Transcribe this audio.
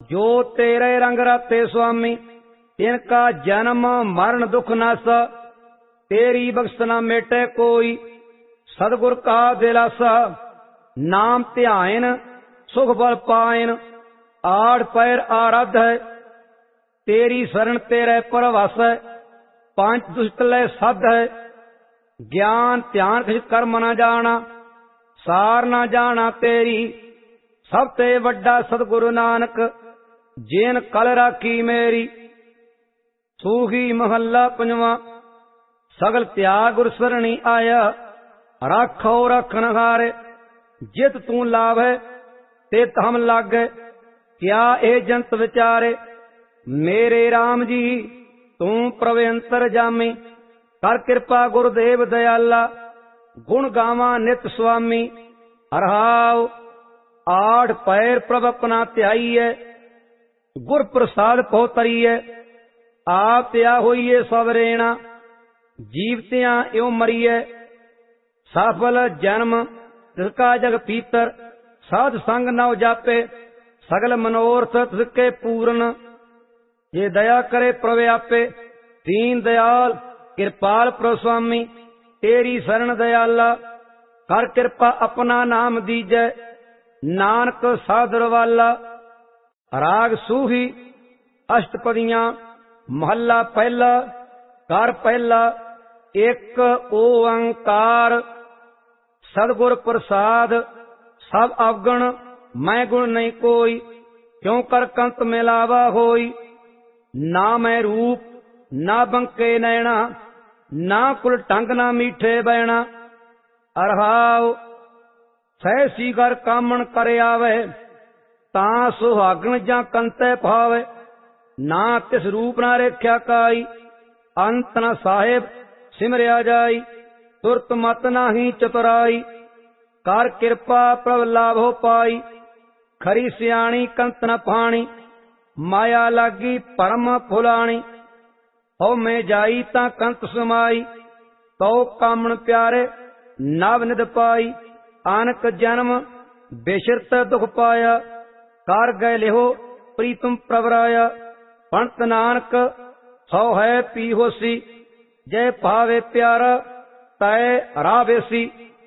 जो तेरे रंग राते स्वामी, इनका जन्म मरण दुख नासा। तेरी बख्शना मेटे कोई, सदगुर का दिलासा। नाम ध्यान सुख बल पायन, आड़ पैर आराध है। तेरी शरण तेरे परवास है, पांच दुष्ट लय साध है। ज्ञान ध्यान खिच कर्म न जाना, सार न जाना तेरी। सब ते वड्डा सतगुरु नानक, जेन कल राखी मेरी। सूही महला पंजवा, सगल त्याग गुर सरणी आया। राखो रखन हारे, जित तू लाभे तित हम लागे। क्या ए जंत विचारे, मेरे राम जी तू प्रवेंतर जामी। कर कृपा गुरुदेव दयाला, गुण गावा नित स्वामी। अरहाव आठ पैर प्रभ अपना त्याईए, गुर प्रसाद पहुतरीए। आप त्या होइए सब रेणा, जीवतियां एवं मरिए। सफल जन्म तिसका जग पीतर, साध संग नव जापे। सगल मनोरथ तिसके पूर्ण, ये दया करे प्रव्यापे। दीन दयाल कृपाल प्रस्वामी, तेरी शरण दयाला। कर कृपा अपना नाम दीजै, नानक साधर वाला। राग सूही अष्टपदियां, महला पहला। कर पहला, एक ओंकार। सदगुर प्रसाद सब अवगुण, मैं गुण नहीं कोई। क्यों कर कंत मिलावा होई, ना मैं रूप ना बंके नैना। ना कुल टंग ना मीठे बैणा। अरहाव सहसी कर कामण कर आवे, तां सुहागण जा कंते पावे। ना तिस रूप ना रेख्या काई, अंत न साहेब सिमरिया जाई। तुरत मत नाही चतुराई, कर कृपा प्रभ लाभो पाई। खरी सियाणी कंत न पाणी, माया लागी परम फुलाणी। हो में जाई तां कंत समाई, तो कामण प्यारे नव निध पाई। आनक जन्म बेशरत दुख पाया, कर गए लिहो प्रीतम प्रवराया। पंत नानक सौ है पी होसी, जय पावे प्यारा तय रावेसी।